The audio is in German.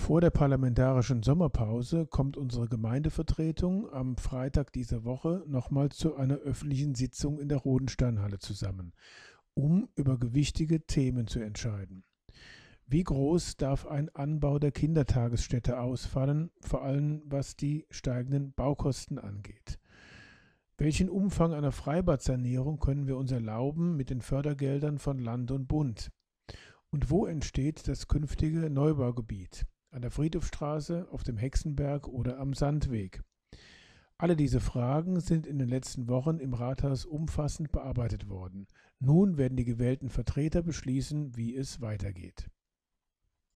Vor der parlamentarischen Sommerpause kommt unsere Gemeindevertretung am Freitag dieser Woche nochmal zu einer öffentlichen Sitzung in der Rodensteinhalle zusammen, um über gewichtige Themen zu entscheiden. Wie groß darf ein Anbau der Kindertagesstätte ausfallen, vor allem was die steigenden Baukosten angeht? Welchen Umfang einer Freibadsanierung können wir uns erlauben mit den Fördergeldern von Land und Bund? Und wo entsteht das künftige Neubaugebiet? An der Friedhofstraße, auf dem Hexenberg oder am Sandweg? Alle diese Fragen sind in den letzten Wochen im Rathaus umfassend bearbeitet worden. Nun werden die gewählten Vertreter beschließen, wie es weitergeht.